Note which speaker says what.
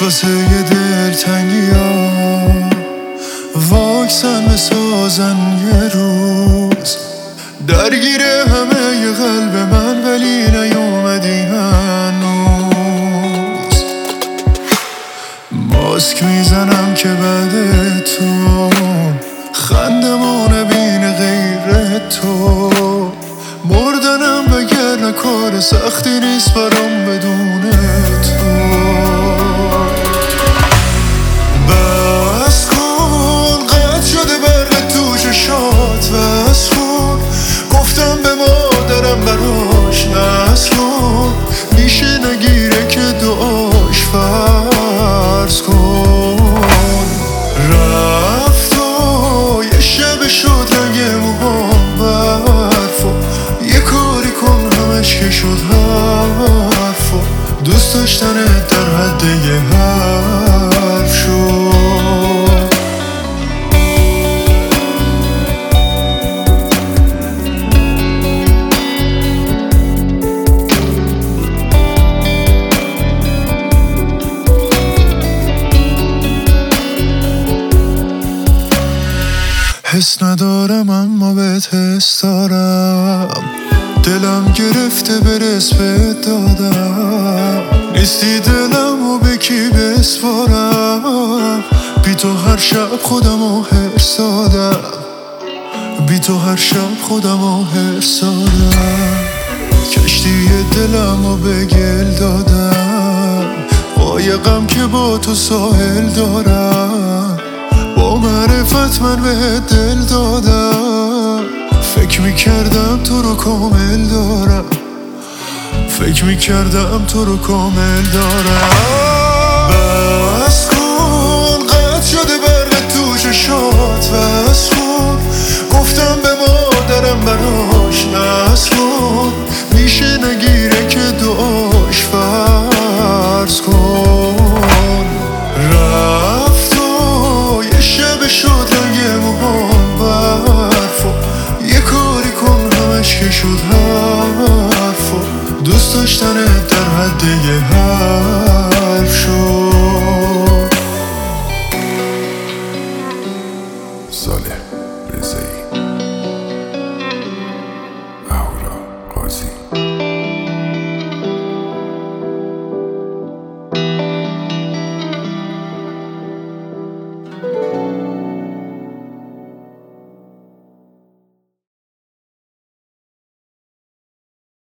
Speaker 1: پیش واسه یه دلتنگی ها واکسن بسازن یه روز درگیر همه ی قلب من، ولی نیومدی هنوز. ماسک میزنم که بعد تو خندمو نبینه غیر تو. مردنم وگرنه کار سختی نیست برام بدون تو. بس کن قد شده برق تو چشات، بس کن گفتم به مادرم براش نسکن، میشه نگیره که دعاش فرض کن. رفت و یه شب شد رنگ موهام برف و یه کاری کن همش که شد حرف و دوست داشتنت در حد یه حرف شد. حس ندارم اما بهت حس دارم، دلم گرفته برس بهت دادم. نیستی دلم و به کی بسپارم، بی تو هر شب خودمو حرص دادم، بی تو هر شب خودمو حرص دادم. کشتی دلم و به گل دادم، قایقم که با تو ساحل دارم. با معرفت من بهت دل دادم، فکر میکردم تو رو کامل دارم، فکر میکردم تو رو کامل دارم. بس کن قد شده برق تو چشات، بس کن گفتم به مادرم براش نسکن، میشه نگیره که دعاش فرض کن. رفت و یه شب شد رنگ موهام برف و یه کاری کن همش که شد حرف و دوست داشتنت در حد یه حرف شد.